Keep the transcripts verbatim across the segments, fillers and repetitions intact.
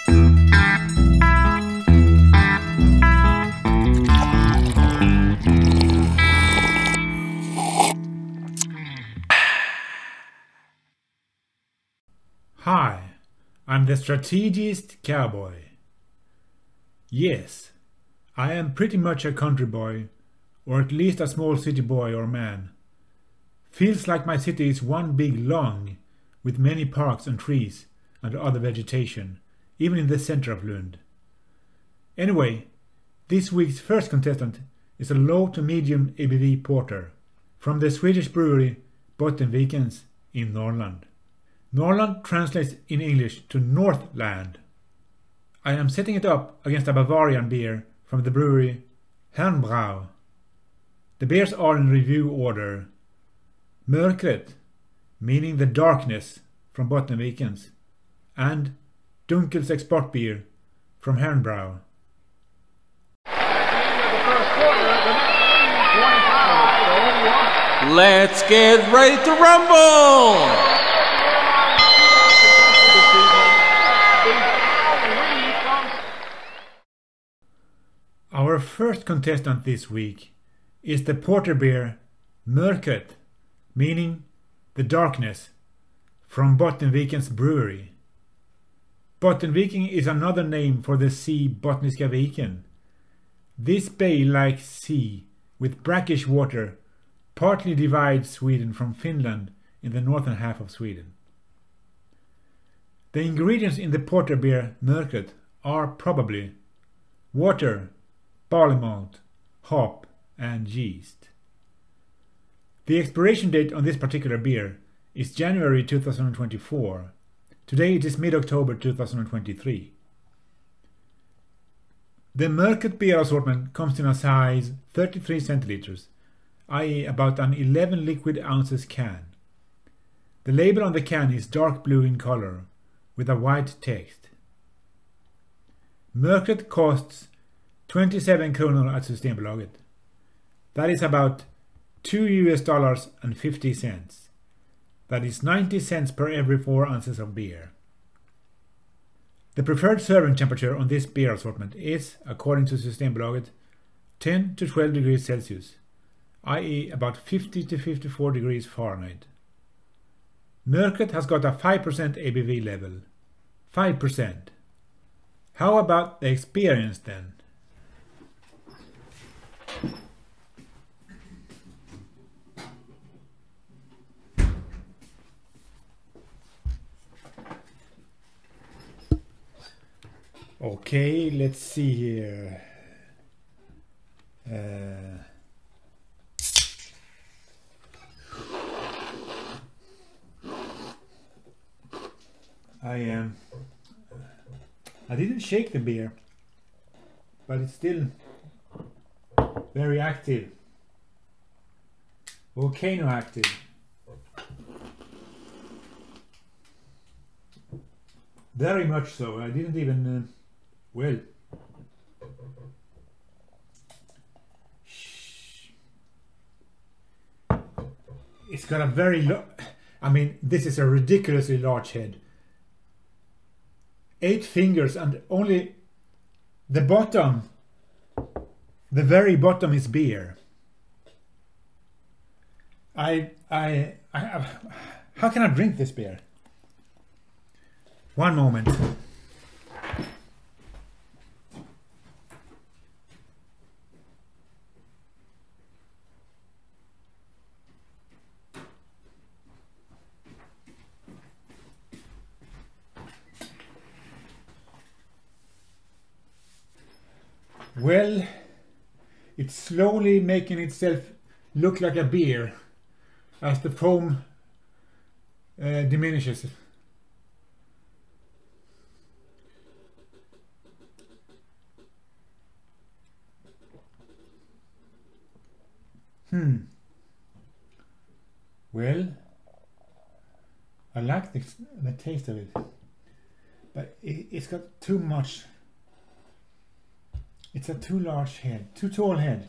Hi, I'm the strategist cowboy. Yes, I am pretty much a country boy, or at least a small city boy or man. Feels like my city is one big lawn with many parks and trees and other vegetation, even in the center of Lund. Anyway, this week's first contestant is a low to medium A B V porter from the Swedish brewery Bottenvikens in Norrland. Norrland translates in English to Northland. I am setting it up against a Bavarian beer from the brewery Herrenbrau. The beers are in review order: Mörkret, meaning the darkness, from Bottenvikens, and Dunkels Exportbier from Herrenbrau. Let's get ready to rumble! Our first contestant this week is the porter beer Mörkret, meaning the darkness, from Bottenvikens brewery. Bottenviken is another name for the sea Bottniska Viken. This bay-like sea with brackish water partly divides Sweden from Finland in the northern half of Sweden. The ingredients in the porter beer Mörkret are probably water, barley malt, hop and yeast. The expiration date on this particular beer is January two thousand twenty-four. Today it is mid-October two thousand twenty-three. The Mörkret beer assortment comes in a size thirty-three centiliters, that is about an eleven liquid ounces can. The label on the can is dark blue in color with a white text. Mörkret costs twenty-seven kronor at Systembolaget. That is about two U S dollars and fifty cents. That is ninety cents per every four ounces of beer. The preferred serving temperature on this beer assortment is, according to Systembolaget, ten to twelve degrees Celsius, that is about fifty to fifty-four degrees Fahrenheit. Mörkret has got a five percent A B V level. five percent. How about the experience then? Okay, let's see here. Uh, I am. Um, I didn't shake the beer, but it's still very active. Volcano active. Very much so. I didn't even. Uh, well. It's got a very. Lo- I mean, this is a ridiculously large head. Eight fingers and only the bottom. The very bottom is beer. I, I, I, how can I drink this beer? One moment. Well, it's slowly making itself look like a beer as the foam uh, diminishes. Hmm. Well, I like the, the taste of it, but it, it's got too much. It's a too large head, too tall head.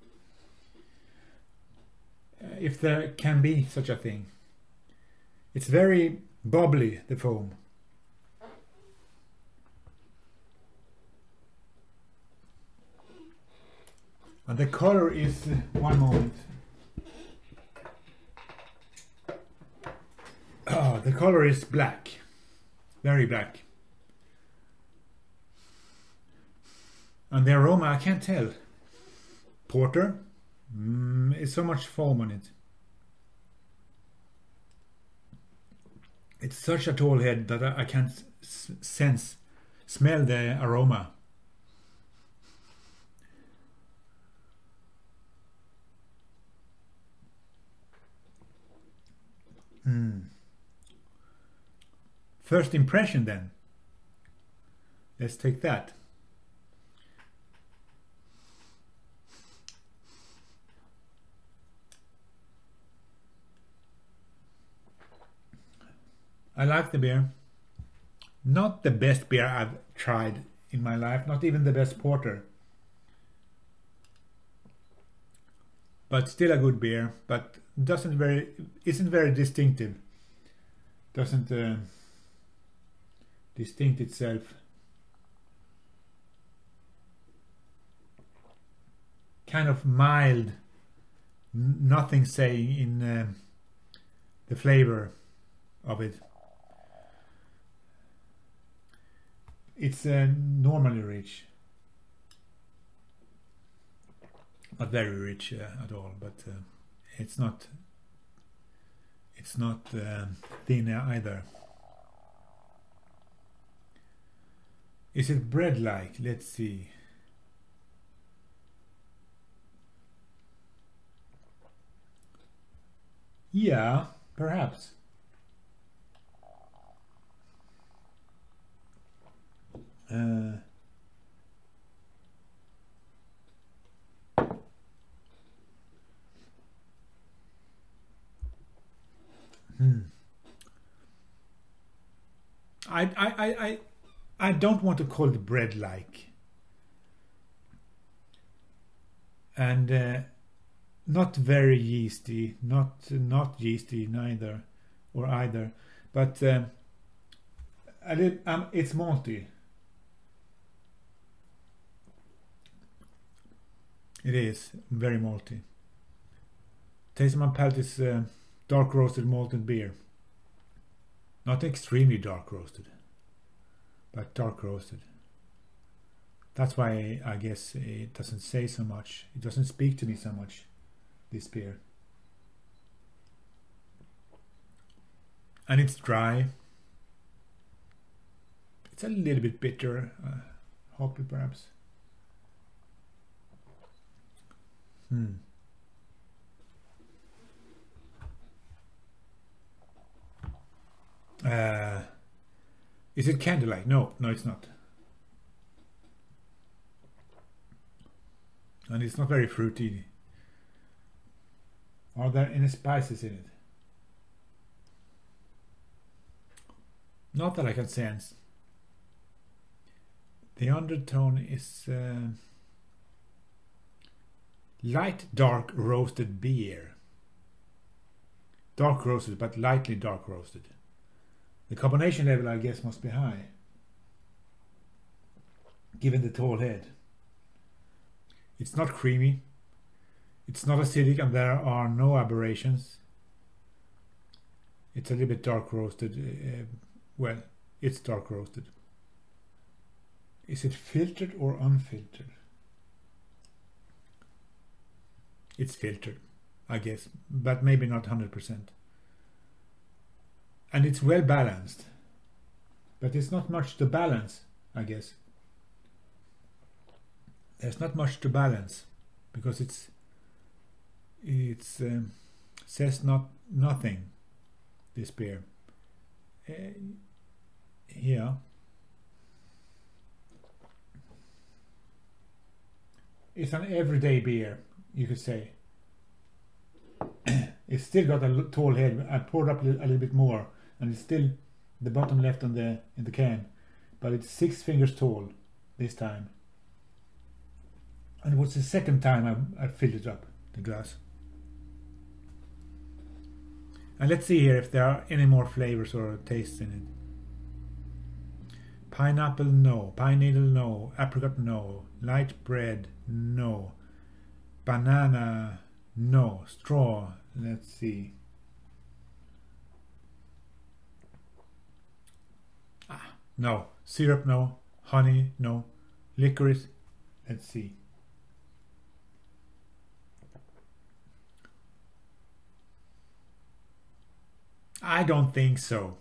Uh, if there can be such a thing. It's very bubbly, the foam. And the color is, uh, one moment. Oh, the color is black. Very black. And the aroma, I can't tell. Porter? Mm, it's so much foam on it. It's such a tall head that I, I can't s sense, smell the aroma. Mm. First impression then. Let's take that. I like the beer. Not the best beer I've tried in my life, not even the best porter. But still a good beer, but doesn't very isn't very distinctive. Doesn't uh, distinct itself. Kind of mild, nothing saying in uh, the flavor of it. It's uh, normally rich, not very rich uh, at all, but uh, it's not it's not uh, thin either. Is it bread-like? Let's see. Yeah, perhaps. Uh, hmm. I, I, I, I, I don't want to call it bread-like. And uh, not very yeasty, not not yeasty neither, or either, but uh, a little, um, it's malty. It is very malty. Taste of my palate is uh, dark roasted malted beer. Not extremely dark roasted, but dark roasted. That's why I guess it doesn't say so much. It doesn't speak to me so much, this beer. And it's dry. It's a little bit bitter, uh, hoppy perhaps. Hmm. Uh, is it candlelight? No, no, it's not. And it's not very fruity. Are there any spices in it? Not that I can sense. The undertone is uh, light dark roasted beer. Dark roasted, but lightly dark roasted. The carbonation level, I guess, must be high, given the tall head. It's not creamy. It's not acidic, and there are no aberrations. It's a little bit dark roasted. Uh, well, it's dark roasted. Is it filtered or unfiltered? It's filtered, I guess, but maybe not one hundred percent. And it's well balanced, but it's not much to balance, I guess. There's not much to balance because it's it's um, says not nothing. This beer, uh, yeah. It's an everyday beer, you could say. It's still got a tall head. I poured up a little, a little bit more, and it's still the bottom left on the in the can, but it's six fingers tall this time. And it was the second time I, I filled it up, the glass. And let's see here if there are any more flavors or tastes in it. Pineapple, no. Pine needle, no. Apricot, no. Light bread, no. Banana, no. Straw, let's see. Ah, no. Syrup, no. Honey, no. Licorice, let's see. I don't think so.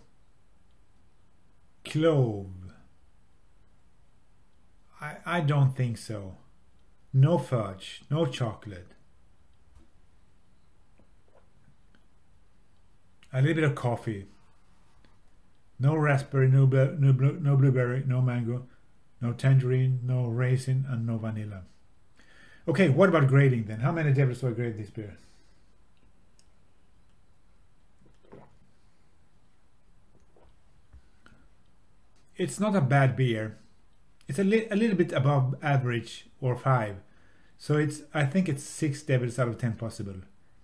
Clove. I, I don't think so. No fudge, no chocolate. A little bit of coffee. No raspberry, no, no, no blueberry, no mango, no tangerine, no raisin, and no vanilla. Okay, what about grading then? How many devils do I grade this beer? It's not a bad beer. It's a, li a little bit above average, or five. So it's I think it's six devils out of ten possible.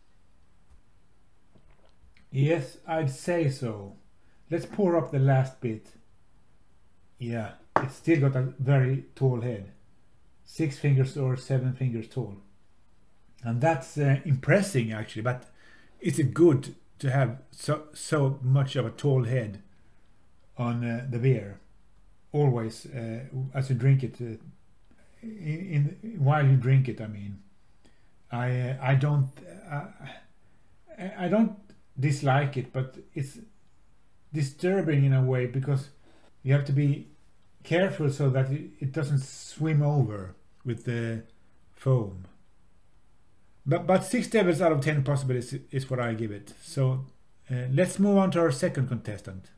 Yes, I'd say so. Let's pour up the last bit. Yeah, it's still got a very tall head. Six fingers or seven fingers tall. And that's uh, impressive actually, but it's good to have so, so much of a tall head on uh, the beer. Always, uh, as you drink it, uh, in, in while you drink it, I mean. I uh, I don't uh, I don't dislike it, but it's disturbing in a way because you have to be careful so that it doesn't swim over with the foam. But but six devils out of ten possible is, is what I give it. So uh, let's move on to our second contestant.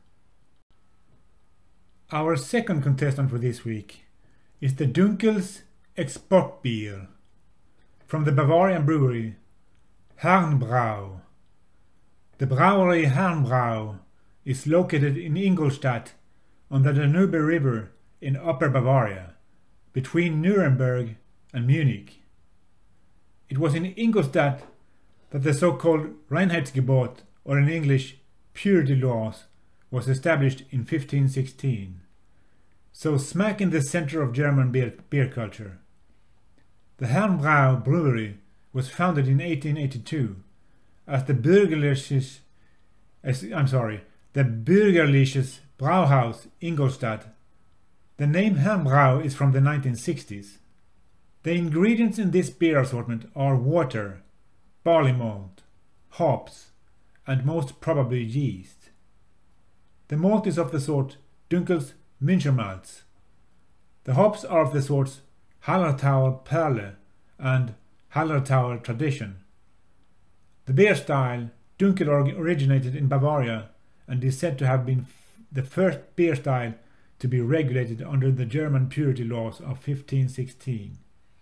Our second contestant for this week is the Dunkels Exportbier from the Bavarian brewery Herrenbrau. The brewery Herrenbrau is located in Ingolstadt on the Danube River in Upper Bavaria, between Nuremberg and Munich. It was in Ingolstadt that the so-called Reinheitsgebot, or in English, purity laws, was established in fifteen sixteen. So smack in the center of German beer, beer culture. The Herrenbrau brewery was founded in eighteen eighty-two as the Bürgerliches, as, I'm sorry, the Bürgerliches Brauhaus Ingolstadt. The name Herrenbrau is from the nineteen sixties. The ingredients in this beer assortment are water, barley malt, hops, and most probably yeast. The malt is of the sort Dunkels Münchermalz. The hops are of the sorts Hallertauer Perle and Hallertauer Tradition. The beer style Dunkel originated in Bavaria and is said to have been the first beer style to be regulated under the German purity laws of fifteen sixteen.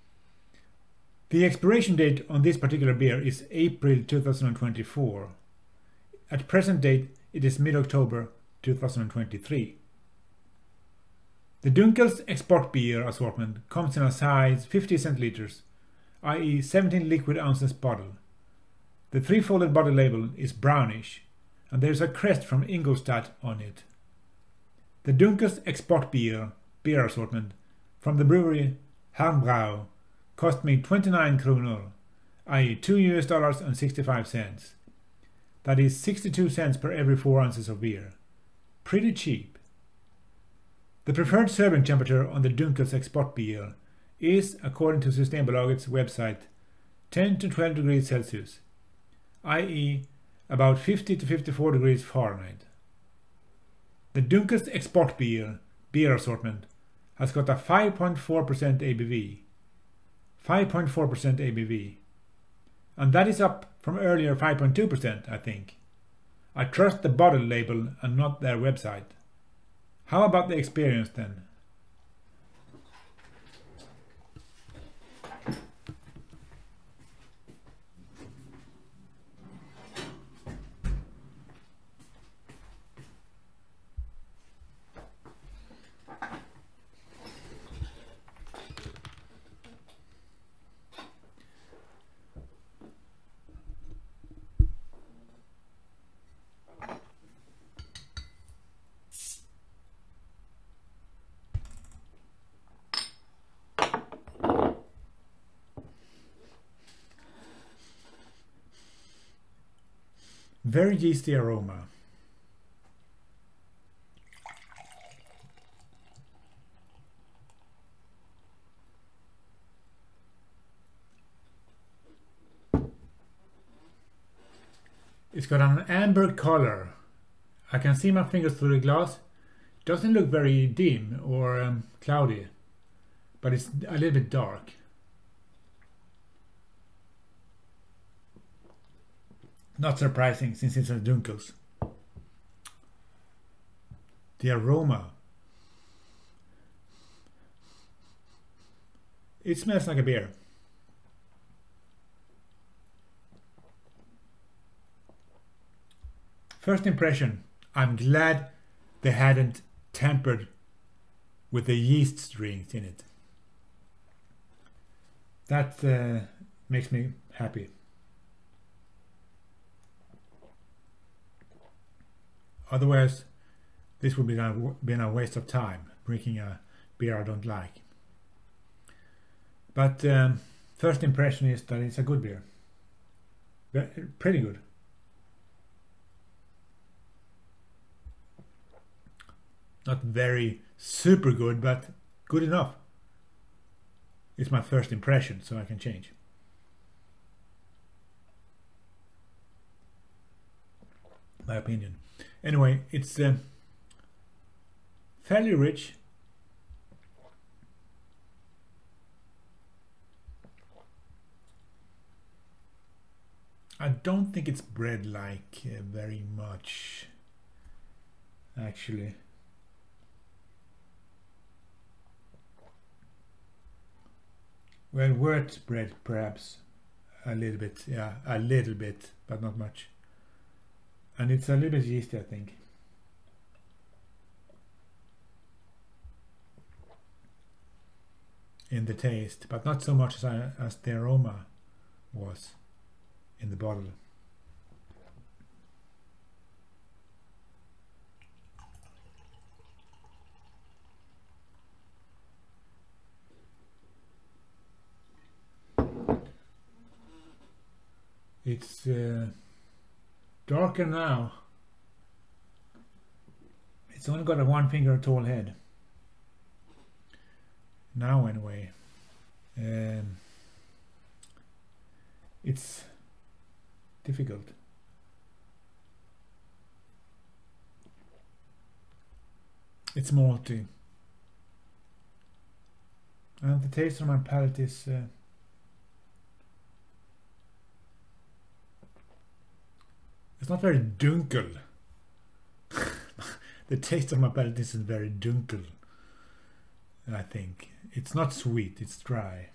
The expiration date on this particular beer is April two thousand twenty-four. At present date it is mid-October two thousand twenty-three. The Dunkels Exportbier assortment comes in a size fifty centiliters, that is seventeen liquid ounces bottle. The three-folded bottle label is brownish, and there is a crest from Ingolstadt on it. The Dunkels Exportbier beer assortment from the brewery Herrenbrau cost me twenty-nine kronor, that is two US dollars and sixty-five cents. That is sixty-two cents per every four ounces of beer. Pretty cheap. The preferred serving temperature on the Dunkels Exportbier is, according to Systembolagets website, ten to twelve degrees Celsius, that is about fifty to fifty-four degrees Fahrenheit. The Dunkels Exportbier beer assortment has got a five point four percent A B V. five point four percent A B V. And that is up from earlier five point two percent, I think. I trust the bottle label and not their website. How about the experience then? very yeasty aroma. It's got an amber color. I can see my fingers through the glass. It doesn't look very dim or um, cloudy, but it's a little bit dark. Not surprising since it's a Dunkels. The aroma. It smells like a beer. First impression, I'm glad they hadn't tampered with the yeast strings in it. That uh, makes me happy. Otherwise, this would be a, been a waste of time, drinking a beer I don't like. But um, first impression is that it's a good beer. Very, pretty good. Not very super good, but good enough. It's my first impression, so I can change. My opinion. Anyway, it's uh, fairly rich. I don't think it's bread-like uh, very much, actually. Well, wort bread perhaps a little bit, yeah, a little bit, but not much. And it's a little bit yeasty, I think. In the taste, but not so much as, I, as the aroma was in the bottle. It's uh, darker now. It's only got a one finger tall head. Now anyway. Um, it's difficult. It's malty. And the taste on my palate is uh, it's not very dunkel. The taste of my palate isn't very dunkel, I think. It's not sweet, it's dry.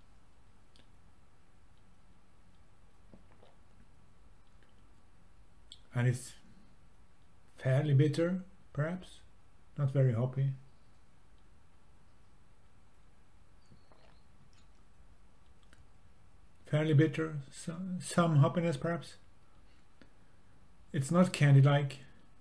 And it's fairly bitter, perhaps. Not very hoppy. Fairly bitter, some, some hoppiness perhaps. It's not candy-like.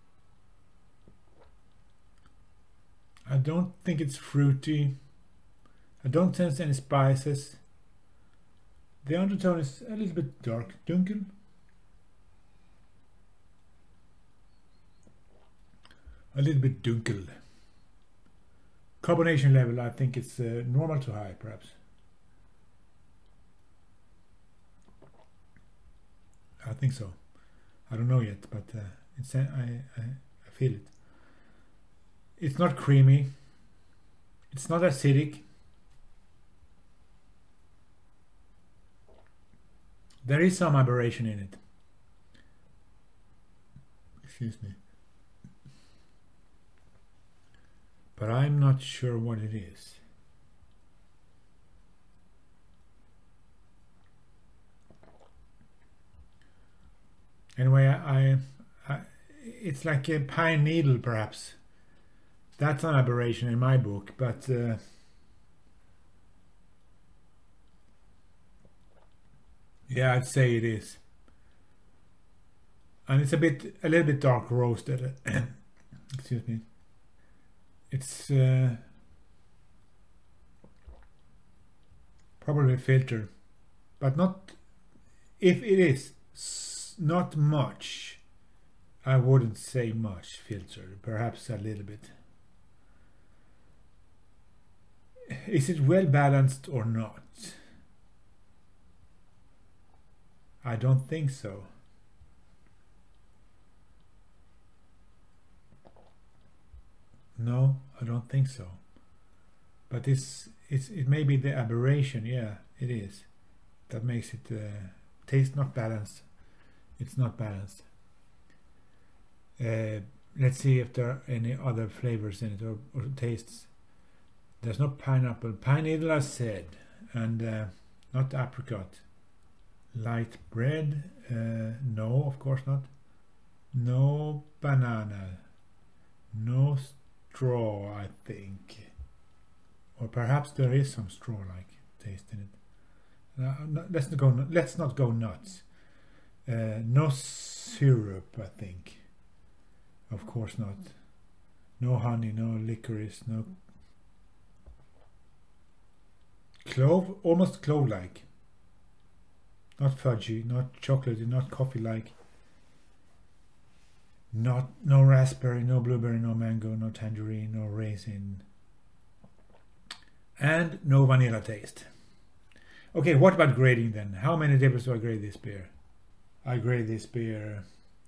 I don't think it's fruity. I don't sense any spices. The undertone is a little bit dark, dunkel. A little bit dunkel. Carbonation level, I think it's uh, normal to high, perhaps. I think so. I don't know yet, but uh, it's, uh, I, I, I feel it. It's not creamy. It's not acidic. There is some aberration in it. Excuse me. But I'm not sure what it is. Anyway, I, I, it's like a pine needle, perhaps. That's an aberration in my book, but uh, yeah, I'd say it is. And it's a bit, a little bit dark roasted. Excuse me. It's uh, probably filtered, but not. If it is not much, I wouldn't say much filtered, perhaps a little bit. Is it well balanced or not? I don't think so. No, I don't think so. But it's, it's, it may be the aberration, yeah, it is. That makes it uh, taste not balanced. It's not balanced. Uh, let's see if there are any other flavors in it or, or tastes. There's no pineapple. Pineapple, I said, and uh, not apricot. Light bread, uh, no, of course not. No banana. No straw, I think. Or perhaps there is some straw-like taste in it. Uh, no, let's not go. Let's not go nuts. Uh, no syrup, I think. Of course not. No honey, no licorice, no clove. Almost clove-like. Not fudgy, not chocolatey, not coffee-like. Not no raspberry, no blueberry, no mango, no tangerine, no raisin, and no vanilla taste. Okay, what about grading then? How many tables do I grade this beer? I grade this beer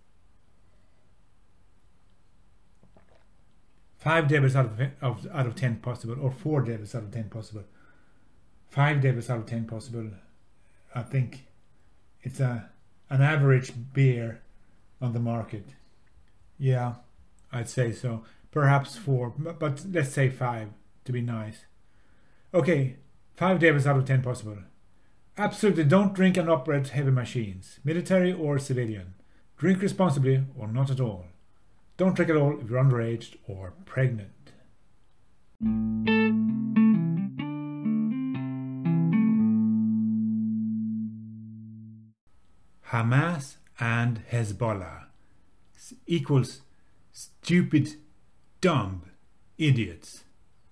five devils out of, of out of ten possible, or four devils out of ten possible. Five devils out of ten possible. I think it's a an average beer on the market. Yeah, I'd say so. Perhaps four, but let's say five to be nice. Okay, five devils out of ten possible. Absolutely don't drink and operate heavy machines, military or civilian. Drink responsibly or not at all. Don't drink at all if you're underage or pregnant. Hamas and Hezbollah equals stupid, dumb idiots.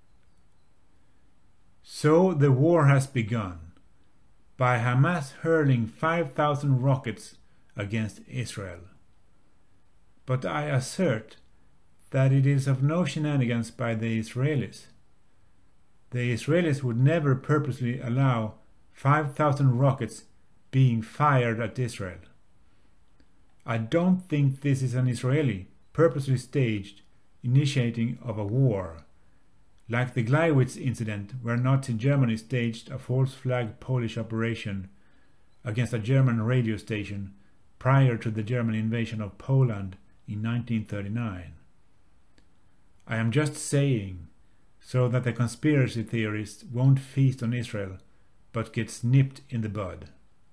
So the war has begun, by Hamas hurling five thousand rockets against Israel. But I assert that it is of no shenanigans by the Israelis. The Israelis would never purposely allow five thousand rockets being fired at Israel. I don't think this is an Israeli purposely staged initiating of a war, like the Gleiwitz incident where Nazi Germany staged a false flag Polish operation against a German radio station prior to the German invasion of Poland in nineteen thirty-nine. I am just saying so that the conspiracy theorists won't feast on Israel but get snipped in the bud.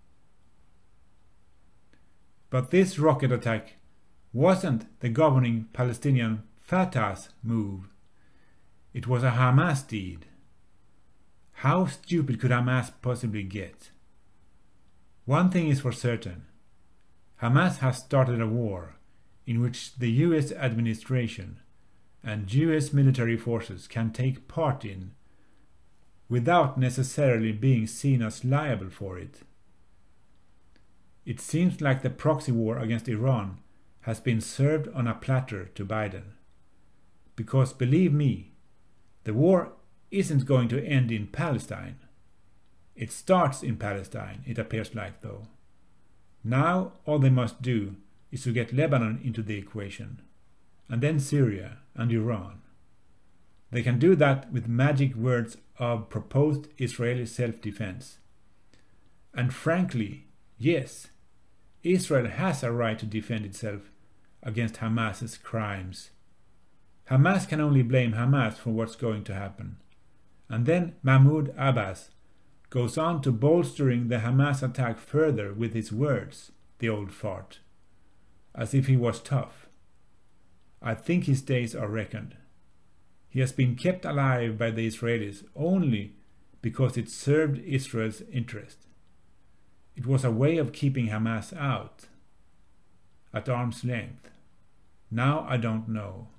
But this rocket attack wasn't the governing Palestinian Fatah's move. It was a Hamas deed. How stupid could Hamas possibly get? One thing is for certain. Hamas has started a war in which the U S administration and U S military forces can take part in without necessarily being seen as liable for it. It seems like the proxy war against Iran has been served on a platter to Biden. Because believe me, the war isn't going to end in Palestine. It starts in Palestine, it appears like though. Now all they must do is to get Lebanon into the equation, and then Syria and Iran. They can do that with magic words of proposed Israeli self-defense. And frankly, yes, Israel has a right to defend itself against Hamas's crimes. Hamas can only blame Hamas for what's going to happen. And then Mahmoud Abbas goes on to bolstering the Hamas attack further with his words, the old fart, as if he was tough. I think his days are reckoned. He has been kept alive by the Israelis only because it served Israel's interest. It was a way of keeping Hamas out, at arm's length. Now I don't know.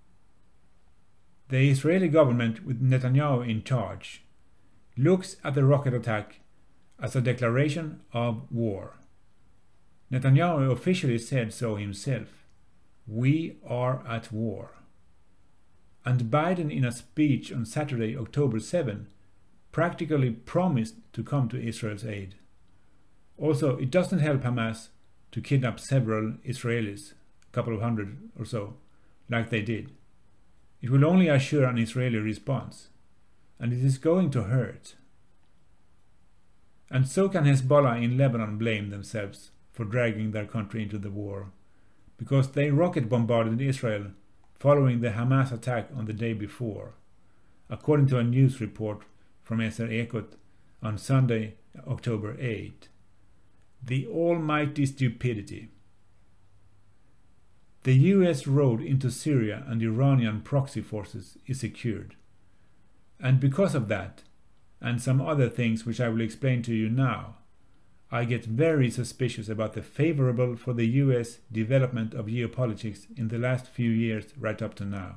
The Israeli government with Netanyahu in charge looks at the rocket attack as a declaration of war. Netanyahu officially said so himself. We are at war. And Biden, in a speech on Saturday, October seventh, practically promised to come to Israel's aid. Also, it doesn't help Hamas to kidnap several Israelis, a couple of hundred or so, like they did. It will only assure an Israeli response, and it is going to hurt. And so can Hezbollah in Lebanon blame themselves for dragging their country into the war, because they rocket bombarded Israel following the Hamas attack on the day before, according to a news report from Eser Ekot on Sunday, October eighth. The almighty stupidity. The U S road into Syria and Iranian proxy forces is secured. And because of that, and some other things which I will explain to you now, I get very suspicious about the favorable for the U S development of geopolitics in the last few years right up to now.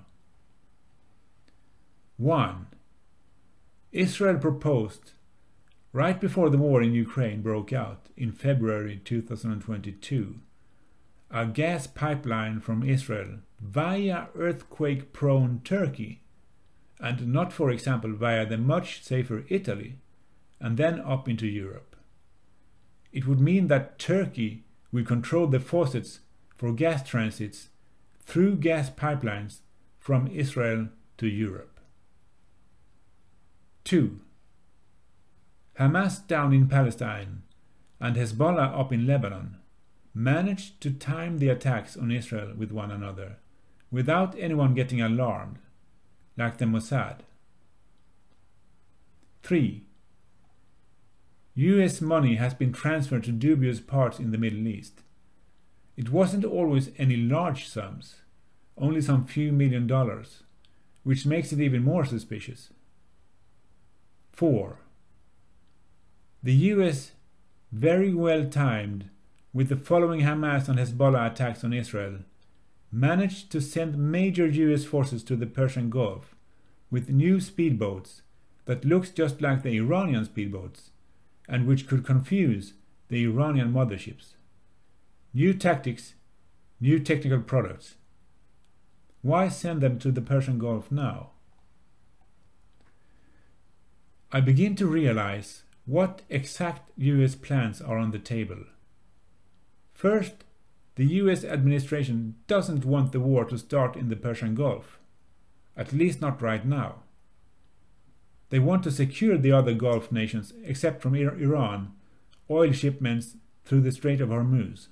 one. Israel proposed, right before the war in Ukraine broke out in February two thousand twenty-two, a gas pipeline from Israel via earthquake-prone Turkey, and not, for example, via the much safer Italy, and then up into Europe. It would mean that Turkey would control the faucets for gas transits through gas pipelines from Israel to Europe. two. Hamas down in Palestine and Hezbollah up in Lebanon managed to time the attacks on Israel with one another without anyone getting alarmed, like the Mossad. three. U S money has been transferred to dubious parts in the Middle East. It wasn't always any large sums, only some few million dollars, which makes it even more suspicious. four. The U S, very well timed with the following Hamas and Hezbollah attacks on Israel, managed to send major U S forces to the Persian Gulf with new speedboats that looks just like the Iranian speedboats and which could confuse the Iranian motherships. New tactics, new technical products. Why send them to the Persian Gulf now? I begin to realize what exact U S plans are on the table. First, the U S administration doesn't want the war to start in the Persian Gulf, at least not right now. They want to secure the other Gulf nations, except from Iran, oil shipments through the Strait of Hormuz.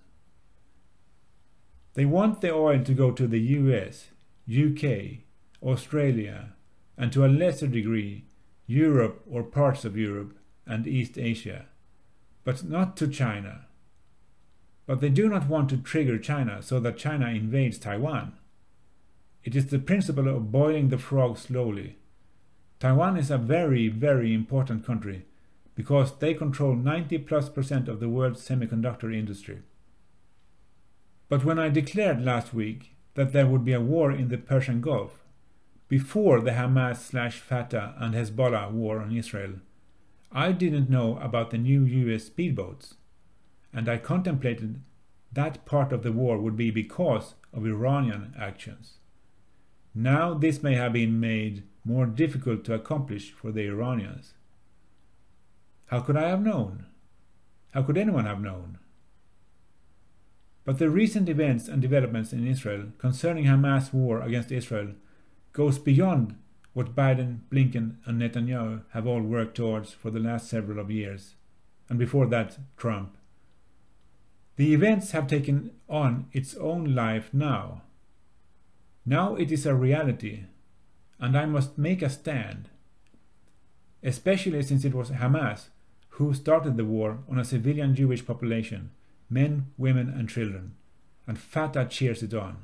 They want the oil to go to the U S, U K, Australia, and to a lesser degree, Europe or parts of Europe and East Asia, but not to China. But they do not want to trigger China so that China invades Taiwan. It is the principle of boiling the frog slowly. Taiwan is a very, very important country because they control ninety plus percent of the world's semiconductor industry. But when I declared last week that there would be a war in the Persian Gulf, before the Hamas slash Fatah and Hezbollah war on Israel, I didn't know about the new U S speedboats, and I contemplated that part of the war would be because of Iranian actions. Now this may have been made more difficult to accomplish for the Iranians. How could I have known? How could anyone have known? But the recent events and developments in Israel concerning Hamas' war against Israel goes beyond what Biden, Blinken and Netanyahu have all worked towards for the last several of years, and before that, Trump. The events have taken on its own life now. Now it is a reality, and I must make a stand, especially since it was Hamas who started the war on a civilian Jewish population, men, women and children, and Fatah cheers it on.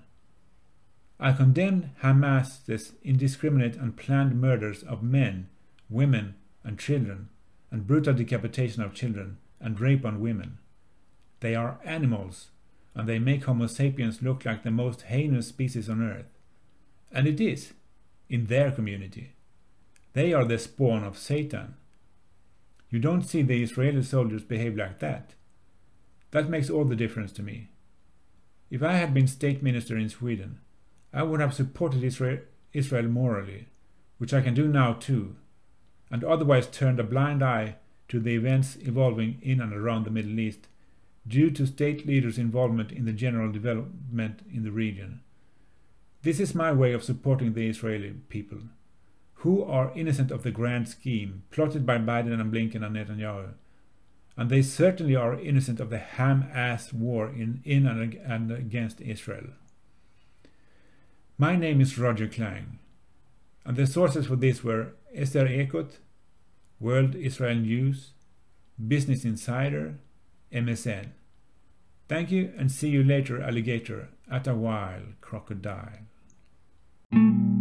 I condemn Hamas's indiscriminate and planned murders of men, women and children, and brutal decapitation of children, and rape on women. They are animals, and they make Homo sapiens look like the most heinous species on earth. And it is, in their community. They are the spawn of Satan. You don't see the Israeli soldiers behave like that. That makes all the difference to me. If I had been state minister in Sweden, I would have supported Israel, Israel morally, which I can do now too, and otherwise turned a blind eye to the events evolving in and around the Middle East due to state leaders' involvement in the general development in the region. This is my way of supporting the Israeli people, who are innocent of the grand scheme plotted by Biden and Blinken and Netanyahu, and they certainly are innocent of the ham-ass war in, in and, and against Israel. My name is Roger Klang, and the sources for this were Esther Ekot, World Israel News, Business Insider, M S N. Thank you, and see you later, alligator, at a while, crocodile.